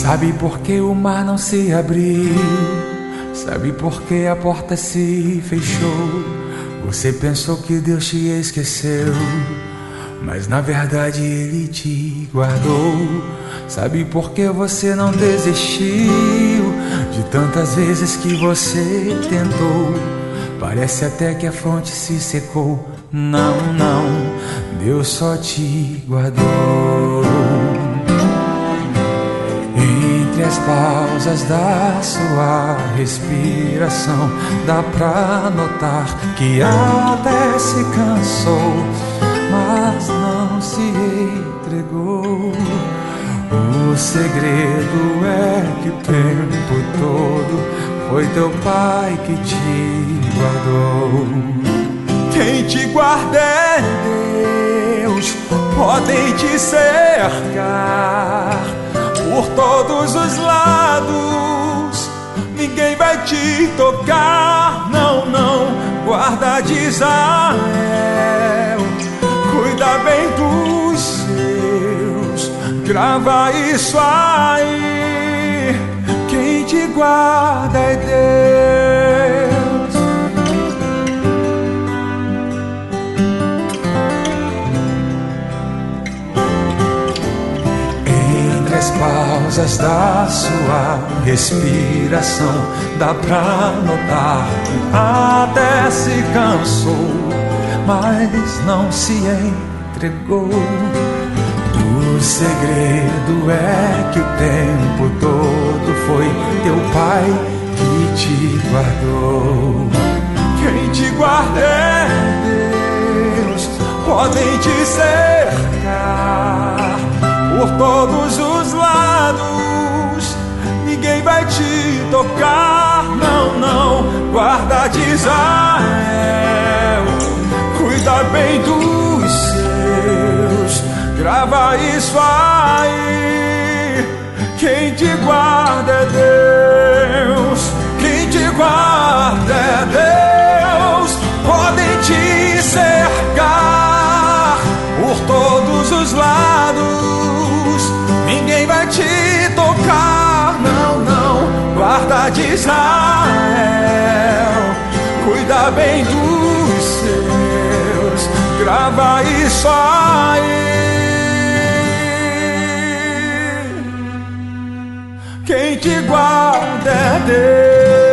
Sabe por que o mar não se abriu? Sabe por que a porta se fechou? Você pensou que Deus te esqueceu, mas na verdade Ele te guardou. Sabe por que você não desistiu de tantas vezes que você tentou? Parece até que a fonte se secou. Não, não, Deus só te guardou. Entre as pausas da sua respiração, dá pra notar que até se cansou, mas não se entregou. O segredo é que o tempo todo foi teu Pai que te guardou. Quem te guarda é Deus, podem te cercar por todos os lados, ninguém vai te tocar. Não, não, guarda de Israel, cuida bem dos seus, grava isso aí. Quem te guarda é Deus. Entre as pausas da sua respiração, dá pra notar que até se cansou, mas não se entregou. O segredo é que o tempo todo foi teu Pai que te guardou. Quem te guarda é Deus, podem te cercar por todos os lados, ninguém vai te tocar. Não, não, guarda de Israel, cuida bem dos seus, grava isso aí. Quem te guarda é Deus, quem te guarda é Deus. Podem te cercar por todos os lados, ninguém vai te tocar. Não, não, guarda de Israel, cuida bem dos seus, grava isso aí. Quem te guarda é Deus.